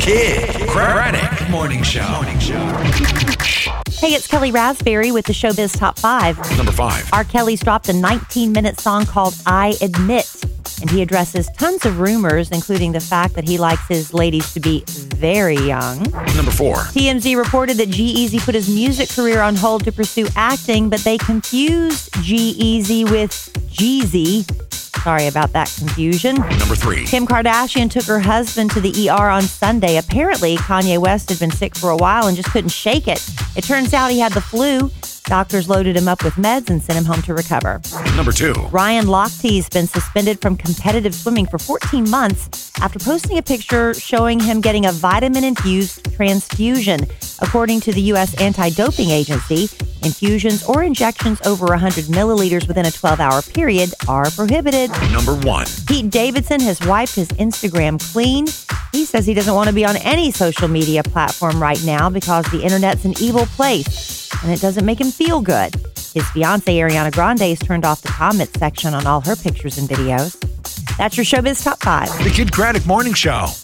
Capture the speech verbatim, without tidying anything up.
Kid Craddock Morning Show. Morning Show. Hey, it's Kelly Raspberry with the Showbiz Top five. Number five. R. Kelly's dropped a nineteen-minute song called I Admit, and he addresses tons of rumors, including the fact that he likes his ladies to be very young. Number four. T M Z reported that G-Eazy put his music career on hold to pursue acting, but they confused G-Eazy with Jeezy. Sorry about that confusion. Number three. Kim Kardashian took her husband to the E R on Sunday. Apparently, Kanye West had been sick for a while and just couldn't shake it. It turns out he had the flu. Doctors loaded him up with meds and sent him home to recover. Number two. Ryan Lochte's been suspended from competitive swimming for fourteen months after posting a picture showing him getting a vitamin-infused transfusion. According to the U S Anti-Doping Agency, infusions or injections over one hundred milliliters within a twelve-hour period are prohibited. Number one. Pete Davidson has wiped his Instagram clean. He says he doesn't want to be on any social media platform right now because the internet's an evil place, and it doesn't make him feel good. His fiancée, Ariana Grande, has turned off the comment section on all her pictures and videos. That's your Showbiz Top five. The Kid Craddock Morning Show.